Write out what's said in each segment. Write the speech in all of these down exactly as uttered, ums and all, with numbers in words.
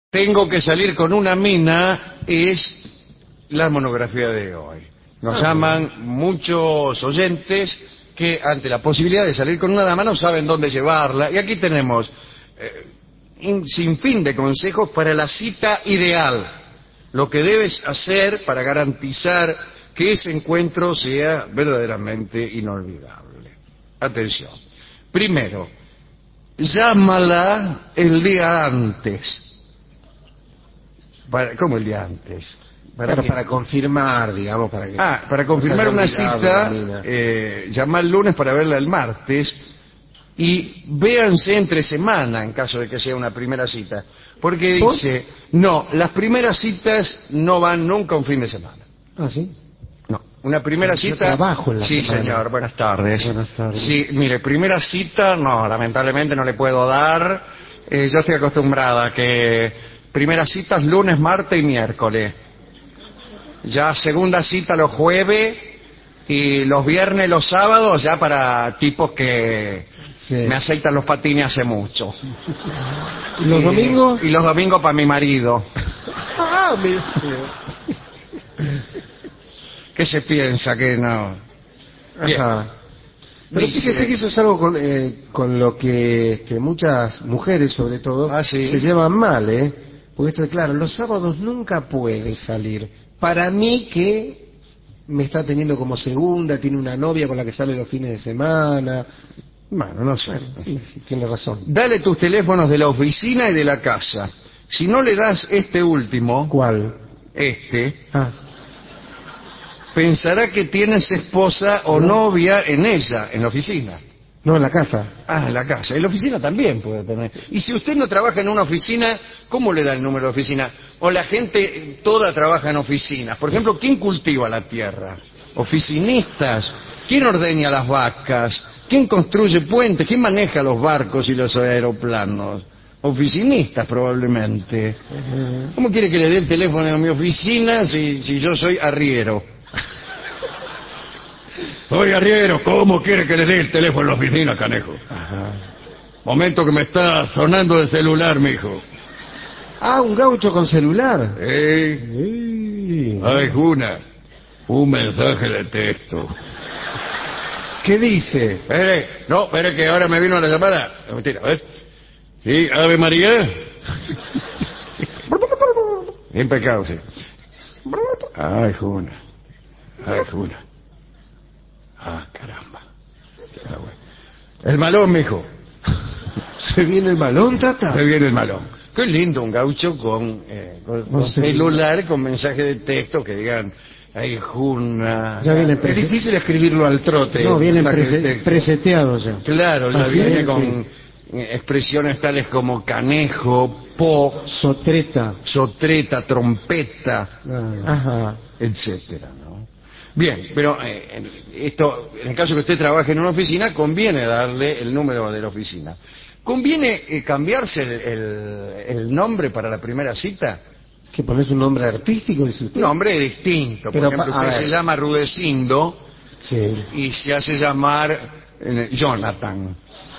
Tengo que salir con una mina es la monografía de hoy. Nos ah, llaman bueno. muchos oyentes que ante la posibilidad de salir con una dama no saben dónde llevarla. Y aquí tenemos eh, un sinfín de consejos para la cita ideal. Lo que debes hacer para garantizar que ese encuentro sea verdaderamente inolvidable. Atención. Primero, llámala el día antes. Para, ¿Cómo el día antes? ¿Para, claro, para confirmar, digamos, para que... Ah, para confirmar una cita, eh, llamar el lunes para verla el martes y véanse entre semana en caso de que sea una primera cita. Porque dice, no, las primeras citas no van nunca un fin de semana. ¿Ah, sí? No, una primera Yo cita... trabajo en la Sí, semana. señor, buenas tardes. Buenas tardes. Sí, mire, primera cita, no, lamentablemente no le puedo dar. Eh, yo estoy acostumbrada a que... Primeras citas lunes, martes y miércoles. Ya segunda cita los jueves y los viernes, los sábados ya para tipos que sí. me aceitan los patines hace mucho. ¿Y los y, domingos? Y los domingos para mi marido. Ah, mi... ¿Qué se piensa que no? Ajá. Pero fíjese que eso es algo con, eh, con lo que, que muchas mujeres, sobre todo, ah, ¿sí? se llevan mal, ¿eh? Porque esto es claro, los sábados nunca puede salir. Para mí que me está teniendo como segunda, tiene una novia con la que sale los fines de semana. Bueno, no sé. Sí, sí, tiene razón. Dale tus teléfonos de la oficina y de la casa. Si no le das este último... ¿Cuál? Este... Ah. Pensará que tienes esposa o no. novia en ella, en la oficina. No, en la casa. Ah, en la casa. En la oficina también puede tener. Y si usted no trabaja en una oficina, ¿cómo le da el número de oficina? O la gente toda trabaja en oficinas. Por ejemplo, ¿quién cultiva la tierra? Oficinistas. ¿Quién ordeña las vacas? ¿Quién construye puentes? ¿Quién maneja los barcos y los aeroplanos? Oficinistas, probablemente. Uh-huh. ¿Cómo quiere que le dé el teléfono a mi oficina si, si yo soy arriero? Soy arriero, ¿cómo quiere que le dé el teléfono a la oficina, canejo? Ajá. Momento que me está sonando el celular, mijo. Ah, un gaucho con celular. ¿Eh? Sí. Ay, Juna, un mensaje de texto. ¿Qué dice? Espere, no, espere que ahora me vino la llamada. No, mentira, a ver. Sí, Ave María. Bien pecado, sí. Ay, Juna. Ay, Juna. Ah, caramba. Ah, bueno. El malón, mijo. ¿Se viene el malón, Tata? Se viene el malón. Qué lindo un gaucho con, eh, con, con celular, con mensaje de texto que digan, ay, Juna. Ya viene es difícil escribirlo al trote. No, vienen prese preseteados ya. Claro, ya Así viene es, con sí. expresiones tales como canejo, po, sotreta, sotreta, trompeta, ah, ajá, etcétera, ¿no? Bien, pero eh, esto, en el caso que usted trabaje en una oficina, conviene darle el número de la oficina. ¿Conviene eh, cambiarse el, el, el nombre para la primera cita? ¿Que pones un nombre artístico, dice usted? Un nombre distinto. Por pero, ejemplo, usted se llama Rudecindo sí. y se hace llamar eh, Jonathan.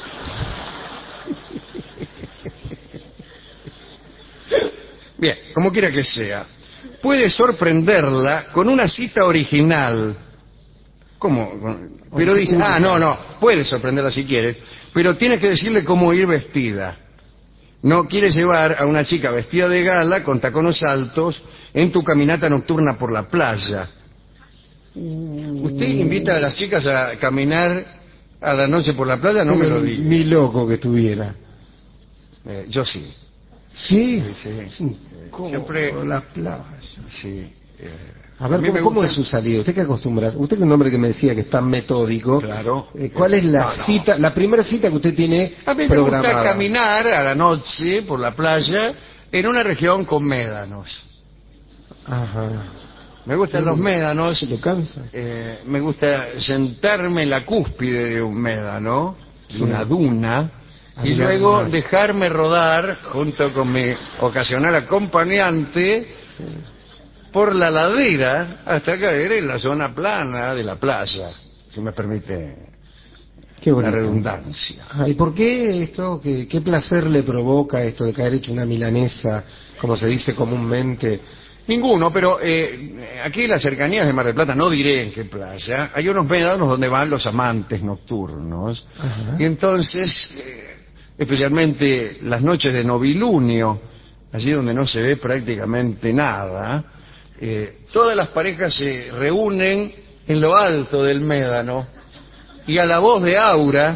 Bien, como quiera que sea. Puede sorprenderla con una cita original. ¿Cómo? Pero dice, ah, no, no, puede sorprenderla si quiere, pero tiene que decirle cómo ir vestida. No quiere llevar a una chica vestida de gala, con tacones altos, en tu caminata nocturna por la playa. ¿Usted invita a las chicas a caminar a la noche por la playa? No me lo diga. Ni loco que estuviera. Eh, yo sí. ¿Sí? Sí, sí. sí. ¿Cómo? Siempre... Por las playas. Sí. Eh, a ver, a ¿cómo, ¿cómo es su salida? ¿Usted qué acostumbra? Usted que es un hombre que me decía que es tan metódico. Claro. Eh, ¿Cuál es la no, cita, no. la primera cita que usted tiene a mí programada? Me gusta caminar a la noche por la playa en una región con médanos. Ajá. Me gustan los médanos. ¿Se lo cansa? Eh, me gusta sentarme en la cúspide de un médano, sí. una duna, a y luego mar. dejarme rodar junto con mi ocasional acompañante sí. por la ladera hasta caer en la zona plana de la playa, si me permite Qué la bonito. redundancia. Ah, ¿y por qué esto? ¿Qué, qué placer le provoca esto de caer hecho una milanesa, como se dice comúnmente? Ninguno, pero eh, aquí en las cercanías de Mar del Plata, no diré en qué playa, hay unos médanos donde van los amantes nocturnos. Ajá. Y entonces, eh, especialmente las noches de novilunio, allí donde no se ve prácticamente nada, eh, todas las parejas se reúnen en lo alto del médano y a la voz de Aura,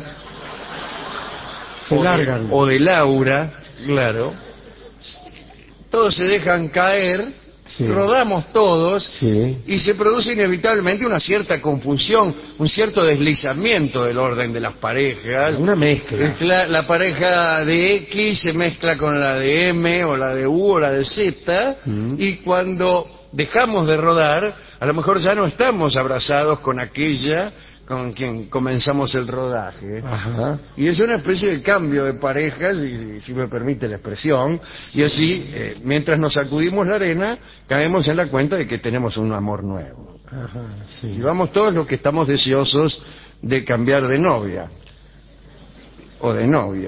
Se o de, largan. o de Laura, claro, todos se dejan caer, Sí. rodamos todos, Sí. y se produce inevitablemente una cierta confusión, un cierto deslizamiento del orden de las parejas. Una mezcla. Es La, la pareja de X se mezcla con la de M, o la de U, o la de Z, Mm. y cuando dejamos de rodar, a lo mejor ya no estamos abrazados con aquella con quien comenzamos el rodaje. Ajá. Y es una especie de cambio de parejas, y, si me permite la expresión, y así, eh, mientras nos sacudimos la arena, caemos en la cuenta de que tenemos un amor nuevo. Ajá, sí. Y vamos todos los que estamos deseosos de cambiar de novia, o de novio.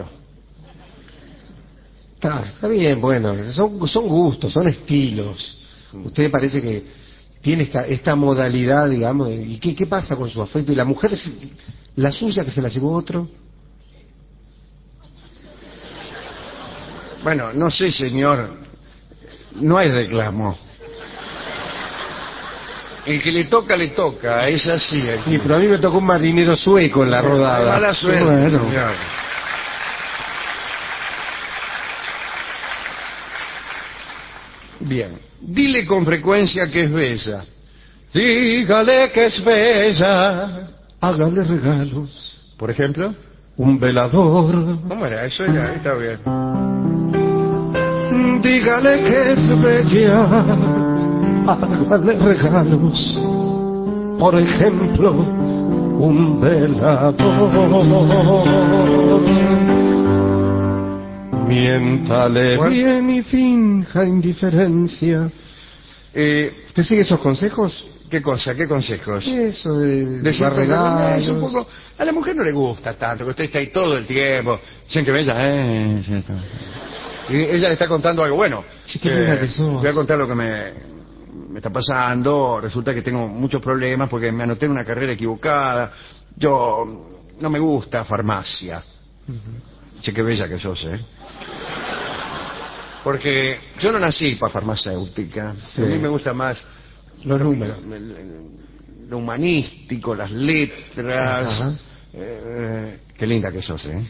Está, está bien, bueno, son, son gustos, son estilos. Usted parece que tiene esta, esta modalidad, digamos, ¿y qué, qué pasa con su afecto? ¿Y la mujer, se- la suya, que se la llevó otro? Bueno, no sé, señor, no hay reclamo. El que le toca, le toca, es así. Aquí. Sí, pero a mí me tocó un marinero sueco en la rodada. Mala suerte, Bueno. señor. Bien, dile con frecuencia que es bella. Dígale que es bella. Hágale regalos, Por ejemplo, un velador. ¿cómo era eso? Ya, está bien. Dígale que es bella, hágale regalos, por ejemplo, un velador. Miéntale Bueno. bien y finja indiferencia. Eh, ¿Usted sigue esos consejos? ¿Qué cosa? ¿Qué consejos? Eso de, De dar regalos. es un poco, a la mujer no le gusta tanto, que usted está ahí todo el tiempo. Dicen que bella, eh, sí, está. Y ella le está contando algo bueno. Sí, qué linda que sos. Voy a contar lo que me, me está pasando. Resulta que tengo muchos problemas porque me anoté en una carrera equivocada. Yo no me gusta farmacia. Ujú. Che, qué bella que sos, ¿eh? Porque yo no nací para farmacéutica. Sí. A mí me gusta más Los números. lo humanístico, las letras. Ajá. Eh, qué linda que sos, ¿eh?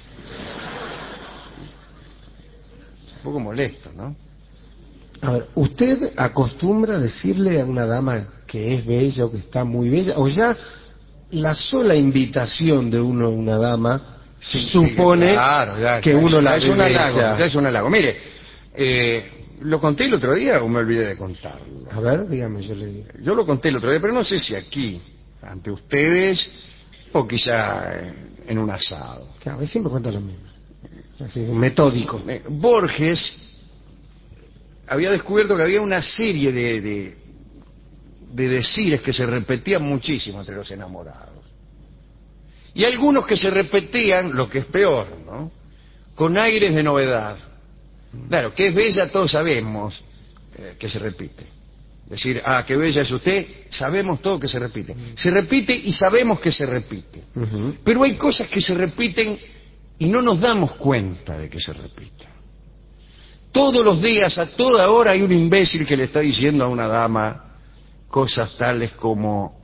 Un poco molesto, ¿no? A ver, ¿usted acostumbra a decirle a una dama que es bella o que está muy bella? ¿O ya la sola invitación de uno a una dama Sí, supone sí, claro, ya, que ya, uno ya la es ve un halago, bella? ya es un halago. Mire, eh, ¿lo conté el otro día o me olvidé de contarlo? A ver, dígame, yo le digo. Yo lo conté el otro día, pero no sé si aquí, ante ustedes, o quizá eh, en un asado. Claro, él siempre cuenta lo mismo. Así, metódico. Eh, Borges había descubierto que había una serie de, de, de decires que se repetían muchísimo entre los enamorados. Y algunos que se repetían, lo que es peor, ¿no?, con aires de novedad. Claro, que es bella todos sabemos eh, que se repite. Decir, ah, qué bella es usted, sabemos todo que se repite. Se repite y sabemos que se repite. Ujú. Pero hay cosas que se repiten y no nos damos cuenta de que se repiten. Todos los días, a toda hora, hay un imbécil que le está diciendo a una dama cosas tales como: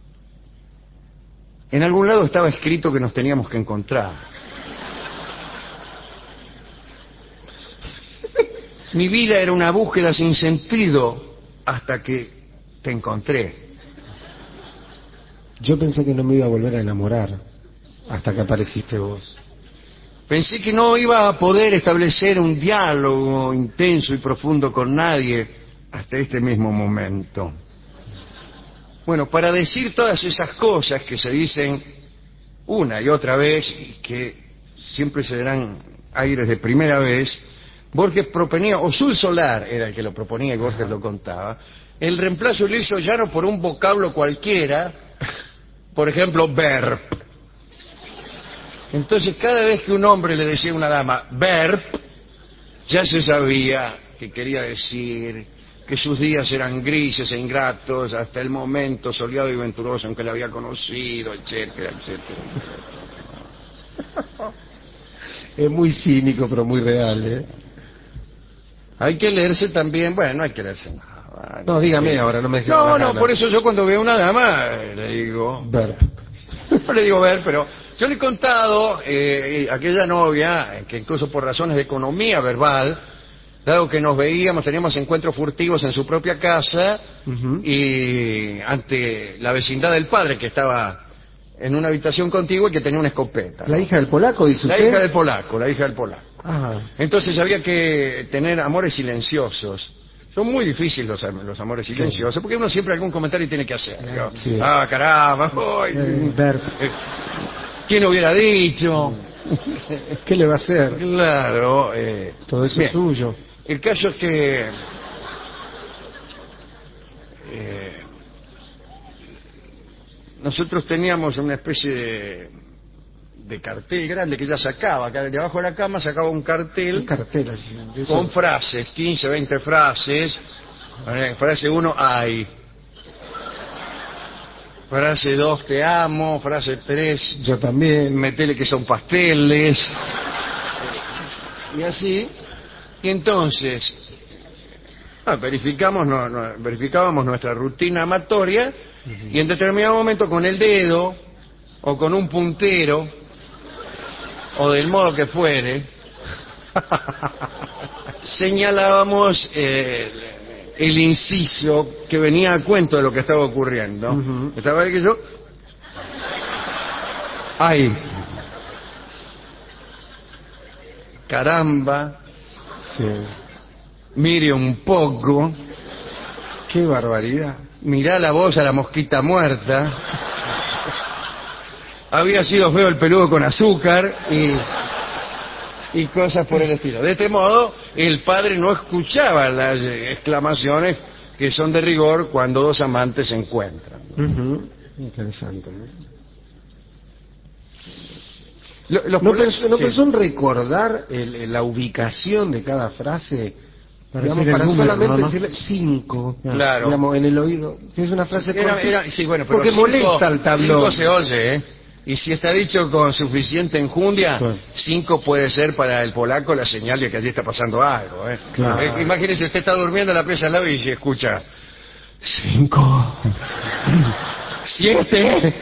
en algún lado estaba escrito que nos teníamos que encontrar. Mi vida era una búsqueda sin sentido hasta que te encontré. Yo pensé que no me iba a volver a enamorar hasta que apareciste vos. Pensé que no iba a poder establecer un diálogo intenso y profundo con nadie hasta este mismo momento. Bueno, para decir todas esas cosas que se dicen una y otra vez y que siempre se darán aires de primera vez, Borges proponía, o Sul Solar era el que lo proponía y Borges lo contaba, el reemplazo lo hizo ya no por un vocablo cualquiera, por ejemplo, verb. Entonces, cada vez que un hombre le decía a una dama verb, ya se sabía que quería decir que sus días eran grises e ingratos hasta el momento soleado y venturoso en que la había conocido, etcétera, etcétera. Es muy cínico, pero muy real, ¿eh? Hay que leerse también, bueno, no hay que leerse nada. No, dígame ahora, no me dejes No, las no, ganas. por eso yo cuando veo a una dama eh, le digo, Ver. no le digo ver, pero yo le he contado eh, aquella novia eh, que incluso por razones de economía verbal, dado que nos veíamos, teníamos encuentros furtivos en su propia casa Ujú. y ante la vecindad del padre que estaba en una habitación contigua y que tenía una escopeta. ¿La ¿no? hija del polaco, dice La usted? hija del polaco, la hija del polaco. Ah, Entonces había que tener amores silenciosos. Son muy difíciles los, am- los amores silenciosos, porque uno siempre algún comentario tiene que hacer. ¿no? Sí. Ah, caramba, uy, eh, ver. eh, ¿quién hubiera dicho? ¿Qué le va a hacer? Claro. eh, Todo eso bien. es suyo. El caso es que eh, nosotros teníamos una especie de, de cartel grande que ella sacaba, acá de abajo de la cama sacaba un cartel Un cartel así, de eso. con frases, quince, veinte frases. Eh, Frase uno, ay. Frase dos, te amo. Frase tres, Yo también. metele que son pasteles. Y así. Y entonces, ah, verificamos, no, no, verificábamos nuestra rutina amatoria y en determinado momento con el dedo o con un puntero o del modo que fuere, señalábamos eh, el inciso que venía a cuento de lo que estaba ocurriendo. Ujú. Estaba ahí que yo... ¡Ay! Caramba, Sí. mire un poco, Qué barbaridad. mirá la voz a la mosquita muerta, había sido feo el peludo con azúcar y, y cosas por el estilo. De este modo, el padre no escuchaba las eh, exclamaciones que son de rigor cuando dos amantes se encuentran. Ujú. Interesante, ¿no? Lo- los ¿No pole- pensó, no sí. pensó en recordar el- el- la ubicación de cada frase? Para Digamos, decir el para número, solamente ¿no? decirle cinco, Claro. digamos, en el oído, que es una frase Era- corta, era- sí, bueno, pero porque cinco- molesta al tablón. Cinco se oye, ¿eh? Y si está dicho con suficiente enjundia, Claro. cinco puede ser para el polaco la señal de que allí está pasando algo, ¿eh? Claro. Eh, imagínese, usted está durmiendo en la pieza al lado y se escucha... Cinco... Siete...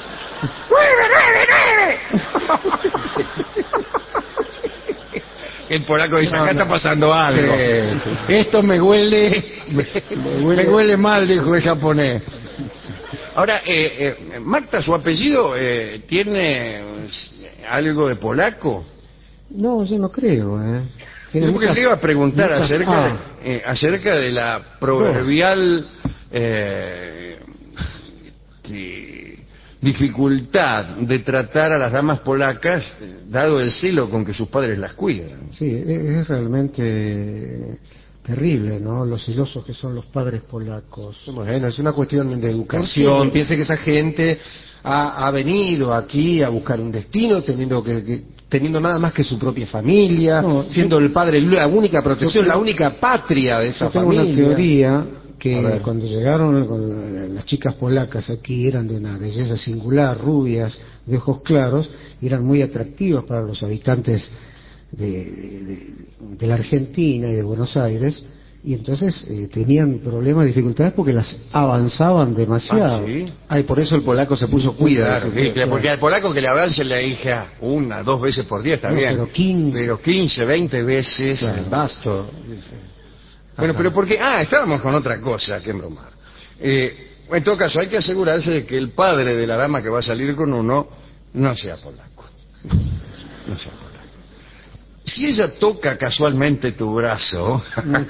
¡Nueve, nueve, nueve! El polaco dice, No, acá no. está pasando algo. Sí, sí. Esto me huele, me, huele- me huele mal, dijo el japonés. Ahora, eh, eh, Magda, su apellido, eh, ¿tiene eh, algo de polaco? No, yo no creo, ¿eh? Tiene Yo porque muchas- le iba a preguntar muchas- acerca, ah, de, eh, acerca de la proverbial eh, que- dificultad de tratar a las damas polacas, eh, dado el celo con que sus padres las cuidan. sí, es es realmente terrible, ¿no? Los celosos que son los padres polacos. Bueno, es una cuestión de educación. ¿Por qué? Piense que esa gente ha, ha venido aquí a buscar un destino, teniendo que, que- teniendo nada más que su propia familia, No, siendo yo- el padre la única protección, yo creo- la única patria de esa Yo tengo familia. una teoría A que ver. cuando llegaron con las chicas polacas aquí eran de una belleza singular, rubias, de ojos claros, y eran muy atractivas para los habitantes de, de- de la Argentina y de Buenos Aires, y entonces eh, tenían problemas, dificultades porque las avanzaban demasiado. Ah, ¿sí? Ay, por eso el polaco se puso cuida. Claro, ese- sí, claro, porque al polaco que le avance la hija una, dos veces por día está No, bien. pero quince. Pero quince, veinte veces. El basto. dice. Bueno, Ajá. pero porque... Ah, estábamos con otra cosa que bromar. Eh, en todo caso, hay que asegurarse de que el padre de la dama que va a salir con uno no sea polaco. No sea polaco. Si ella toca casualmente tu brazo,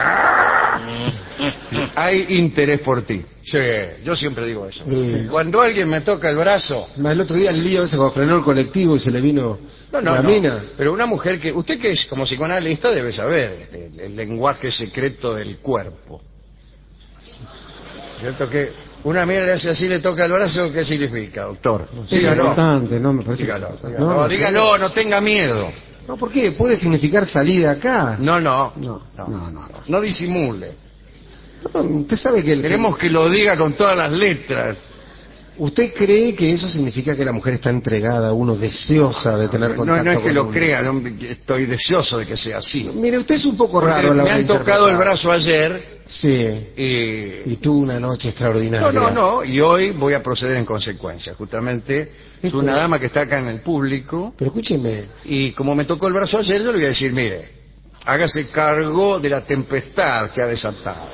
hay interés por ti. Sí, yo siempre digo eso. Sí. Cuando alguien me toca el brazo... Más el otro día el lío ese cuando frenó el colectivo y se le vino No, no, la no. mina. Pero una mujer que... Usted que es como psicoanalista debe saber el, el lenguaje secreto del cuerpo. ¿Cierto que Una mina le hace así, le toca el brazo, ¿qué significa, doctor? No, es Dígalo. importante, no me parece. Dígalo, que- dígalo. No, No, no, dígalo, no tenga miedo. No, ¿por qué? Puede significar salir de acá. No, no, No, no, no, no. no disimule. No, usted sabe que... el- Queremos que lo diga con todas las letras. ¿Usted cree que eso significa que la mujer está entregada a uno, deseosa de tener No, contacto no es que con lo uno? crea, no, estoy deseoso de que sea así. Mire, usted es un poco Porque raro a la me hora de han tocado el interpretar. brazo ayer Sí. y... Y tuvo una noche extraordinaria. No, no, no, y hoy voy a proceder en consecuencia. Justamente es una dama que está acá en el público Pero escúcheme, y como me tocó el brazo ayer, yo le voy a decir, mire, hágase cargo de la tempestad que ha desatado.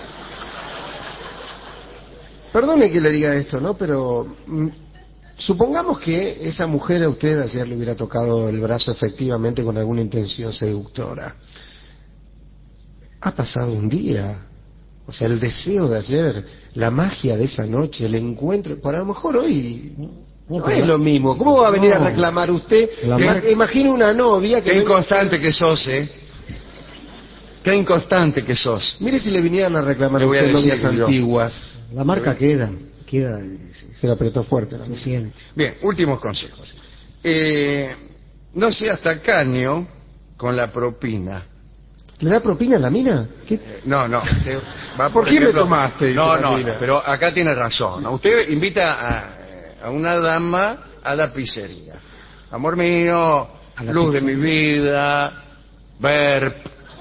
perdone que le diga esto, ¿no? Pero mm, supongamos que esa mujer a usted ayer le hubiera tocado el brazo efectivamente con alguna intención seductora. Ha pasado un día. O sea, el deseo de ayer, la magia de esa noche, el encuentro, por a lo mejor hoy no, pero es la- lo mismo. ¿Cómo va a venir a No. reclamar usted? La Ima- mar- Imagine una novia que... Qué venga- inconstante que sos, ¿eh? Qué inconstante que sos. Mire si le vinieran a reclamar Le a voy a usted decir novias yo. antiguas. La marca queda, queda, se, Se le apretó fuerte. ¿no? se siente. Bien, últimos consejos. Eh, no seas tacaño con la propina. ¿Le da propina a la mina? ¿Qué? Eh, No, no. usted va, ¿Por qué me tomaste? Dice No, la no, mina. pero acá tiene razón. ¿no? Usted invita a, a una dama a la pizzería. Amor mío, A la luz de mi pizzería. vida, ver.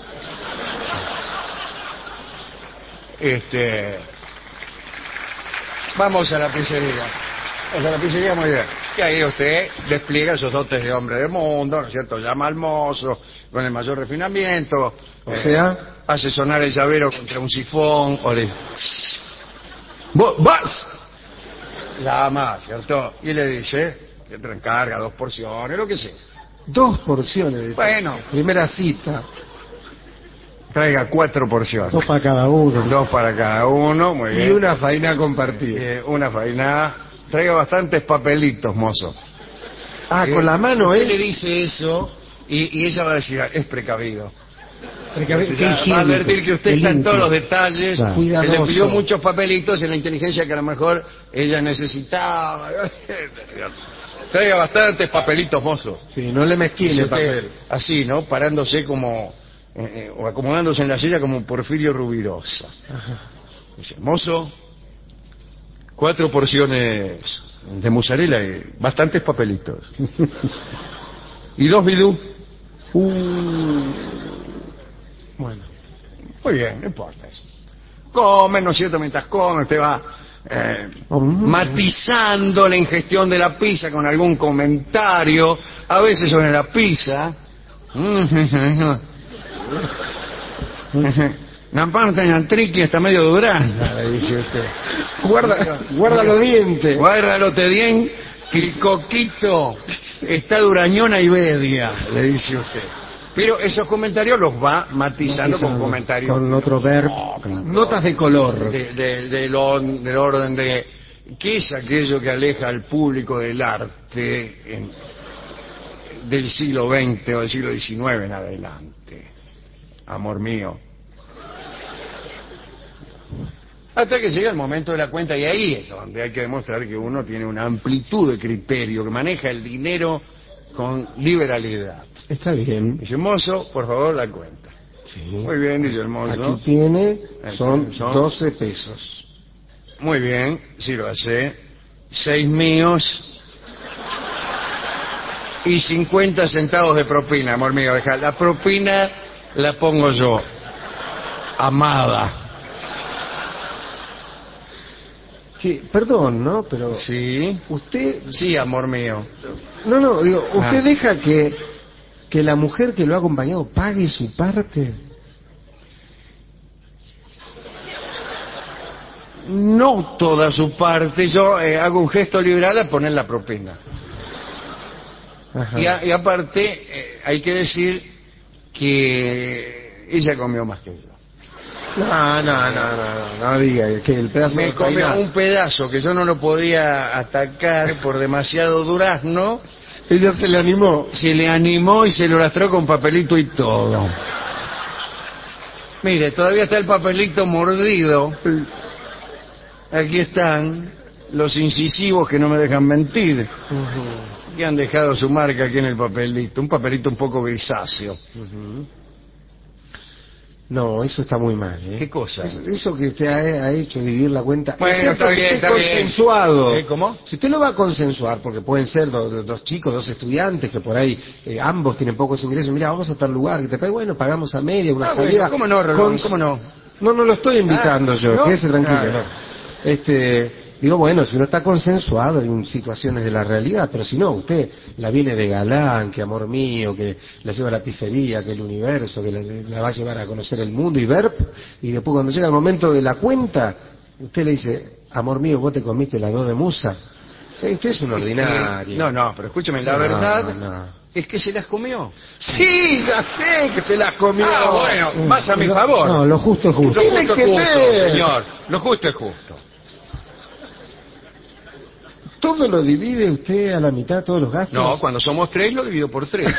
Este. Vamos a la pizzería. Vamos a la pizzería, muy bien. Y ahí usted despliega esos dotes de hombre del mundo, ¿no es cierto? Llama al mozo con el mayor refinamiento. O eh, sea... hace sonar el llavero contra un sifón o le... ¡Vos, vas! Llama, ¿cierto? Y le dice que te encarga dos porciones, lo que sea. Dos porciones. Bueno. Primera cita. Traiga cuatro porciones. Dos para cada uno. Dos para cada uno, muy Y bien. una faena compartida. Eh, una faina. Traiga bastantes papelitos, mozo. Ah, Eh, con la mano, usted le ¿eh? dice eso y, y ella va a decir, "Ah, es precavido. Porque, a ver, qué Ya va a higiénico, advertir que usted qué está en todos limpio. los detalles, Claro. que le Cuidadoso. pidió muchos papelitos en la inteligencia que a lo mejor ella necesitaba. Traiga bastantes papelitos, mozo. Sí, no le mezquine Dice el usted, papel. así, ¿no? Parándose como, eh, eh, o acomodándose en la silla como Porfirio Rubirosa. Dice, mozo, cuatro porciones de mozzarella y bastantes papelitos. Y dos bidú. Bueno. Muy bien, no importa eso. Come, ¿no es cierto? Mientras come, usted va eh, Mm. matizando la ingestión de la pizza con algún comentario, a veces sobre la pizza. La parte en triqui está medio duranda, le dice usted. Guarda, guarda los dientes. Guárdalote bien, que el coquito está durañona y media, le dice usted. Pero esos comentarios los va matizando con comentarios Con otro verbo. claro. Notas de color. de- de- del, on- del orden de qué es aquello que aleja al público del arte en- del siglo veinte o del siglo diecinueve en adelante, amor mío. Hasta que llega el momento de la cuenta y ahí es donde hay que demostrar que uno tiene una amplitud de criterio, que maneja el dinero con liberalidad. Está bien. Dice, mozo, por favor, la cuenta. Sí. Muy bien, dice el mozo. Aquí tiene, son Son- doce pesos. Muy bien, sí lo hace. Seis míos y cincuenta centavos de propina, amor mío. Deja. La propina la pongo yo, amada. Que, perdón, ¿no? Pero Sí, usted... sí, amor mío. No, no, digo, ¿usted Ah. deja que, que la mujer que lo ha acompañado pague su parte? No toda su parte, yo eh, hago un gesto liberal a poner la propina. Ajá. Y, a- y aparte, eh, hay que decir que ella comió más que yo. No, no, no, no, no, no diga que el pedazo Me de comió faina- un pedazo que yo no lo podía atacar por demasiado durazno. Ella se le animó. Se le animó y se lo lastró con papelito y todo. Mire, todavía está el papelito mordido Aquí están los incisivos que no me dejan mentir, Ujú, que han dejado su marca aquí en el papelito, un papelito un poco grisáceo. ujú. No, eso está muy mal, ¿eh? ¿Qué cosa? Eso, eso que usted ha, ha hecho, dividir la cuenta, Bueno, excepto está que bien, esté está bien. consensuado. ¿Eh, cómo? Si usted lo va a consensuar, porque pueden ser do- do- dos chicos, dos estudiantes, que por ahí eh, ambos tienen pocos ingresos, mira, vamos a tal lugar, que te pague, bueno, pagamos a media, una Ah, bueno, salida. ¿cómo no, Rolón? Cons- ¿Cómo no? No, no lo estoy invitando Ah, yo, ¿no? quédese tranquilo, Ah, no. Este, digo, bueno, si uno está consensuado en situaciones de la realidad, pero si no, usted la viene de galán, que amor mío, que la lleva a la pizzería, que el universo, que la, la va a llevar a conocer el mundo y ver, y después cuando llega el momento de la cuenta, usted le dice, amor mío, vos te comiste las dos de Musa. Eh, Usted es un ordinario. No, no, pero escúcheme, la No, verdad no. es que se las comió. Sí, ya sé que se las comió. Ah, bueno, más a mi Lo- favor. No, lo justo es justo. Lo Tiene justo que es justo, ver. señor. Lo justo es justo. ¿Todo lo divide usted a la mitad, todos los gastos? No, cuando somos tres lo divido por tres.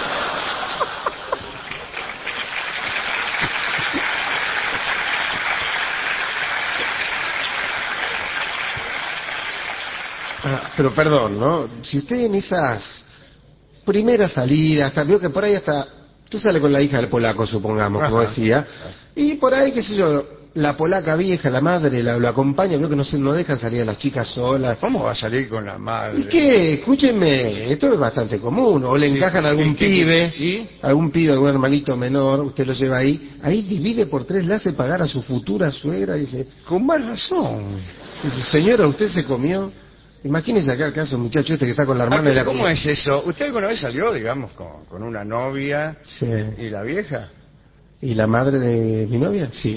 Ah, pero perdón, ¿no? Si usted en esas primeras salidas, hasta veo que por ahí hasta usted sale con la hija del polaco, supongamos, como Ajá. decía, y por ahí, qué sé yo, la polaca vieja, la madre, la, lo acompaña, veo que no se no dejan salir a las chicas solas. ¿Cómo va a salir con la madre? ¿Y qué? Escúcheme, esto es bastante común. O le Sí, encajan algún ¿qué- qué- pibe, y? algún pibe, algún hermanito menor, usted lo lleva ahí, ahí divide por tres, le hace pagar a su futura suegra, y dice, Con más razón. dice, señora, usted se comió. Imagínese acá el caso, muchacho este que está con la Ah, hermana de pero la... ¿cómo es eso? ¿Usted alguna vez salió, digamos, con, con una novia Sí. y la vieja? ¿Y la madre de mi novia? Sí.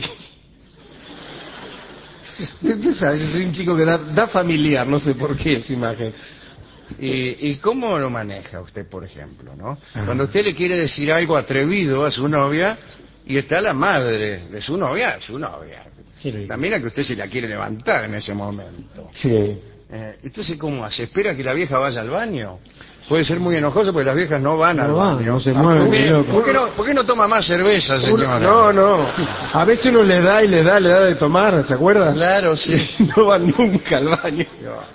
Usted sabe, yo soy un chico que da, da familiar, no sé por qué esa imagen. ¿Y, y cómo lo maneja usted, por ejemplo, no? Ah. Cuando usted le quiere decir algo atrevido a su novia y está la madre de su novia, su novia. ¿Qué le digo? También a que usted se la quiere levantar en ese momento. Sí. Eh, entonces, ¿cómo hace? ¿Espera que la vieja vaya al baño? Puede ser muy enojoso porque las viejas no van al No van, baño. no se Ah, mueven, mire, ni loco. ¿por, qué no, ¿Por qué no toma más cerveza, Uno- señora? no, no. A veces uno le da y le da, le da de tomar, ¿se acuerda? Claro, sí. No van nunca al baño.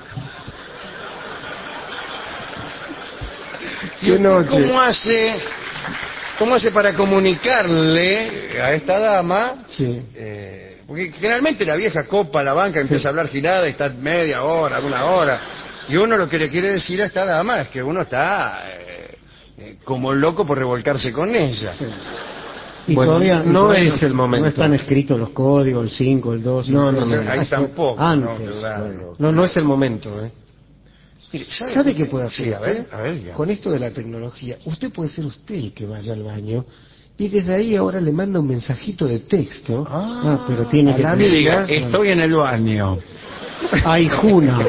¿Y Qué usted noche. ¿Cómo hace, cómo hace para comunicarle a esta dama? Sí. eh, porque generalmente la vieja copa la banca, empieza a hablar girada y está media hora, una hora. Y uno lo que le quiere decir a esta dama es que uno está eh, eh, como loco por revolcarse con ella. Y Bueno, todavía no todavía es el momento. No están escritos los códigos, el cinco, el dos. No, el no, tres. no. Ahí Ah, tampoco, Antes. no, claro. bueno. No, no es el momento, ¿eh? Mire, ¿Sabe qué puede hacer Sí, a ver, usted? a ver, diga. Con esto de la tecnología, usted puede ser usted el que vaya al baño y desde ahí ahora le manda un mensajito de texto. Ah, pero tiene a que la tener- Y diga, amiga. estoy en el baño. Ay, Juna.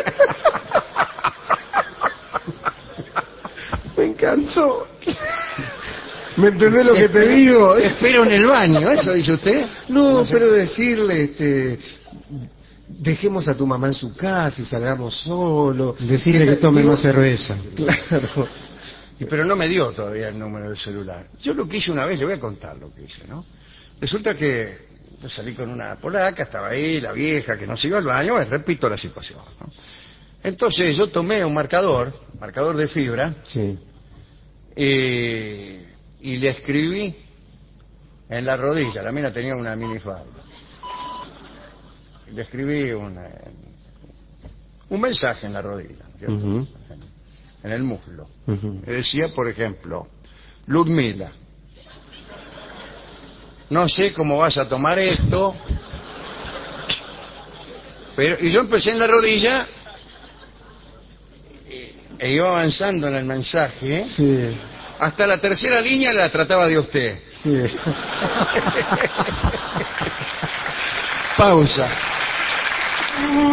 Me encantó. ¿Me entendés lo que te digo? Espero en el baño, ¿eso dice usted? No, pero decirle, este, dejemos a tu mamá en su casa y salgamos solo. Decirle que tome Digo, más cerveza. Claro. Pero no me dio todavía el número del celular. Yo lo que hice una vez, le voy a contar lo que hice, ¿no? Resulta que yo salí con una polaca, estaba ahí, la vieja, que no se iba al baño, bueno, repito la situación, ¿no? Entonces yo tomé un marcador, marcador de fibra, Sí. eh, y le escribí en la rodilla, la mina tenía una minifalda. Le escribí una- un mensaje en la rodilla, ¿cierto? Ujú. En el muslo. Ujú. Le decía, por ejemplo, Ludmila, no sé cómo vas a tomar esto, pero y yo empecé en la rodilla e, e iba avanzando en el mensaje, Sí, hasta la tercera línea la trataba de usted. sí. Pausa.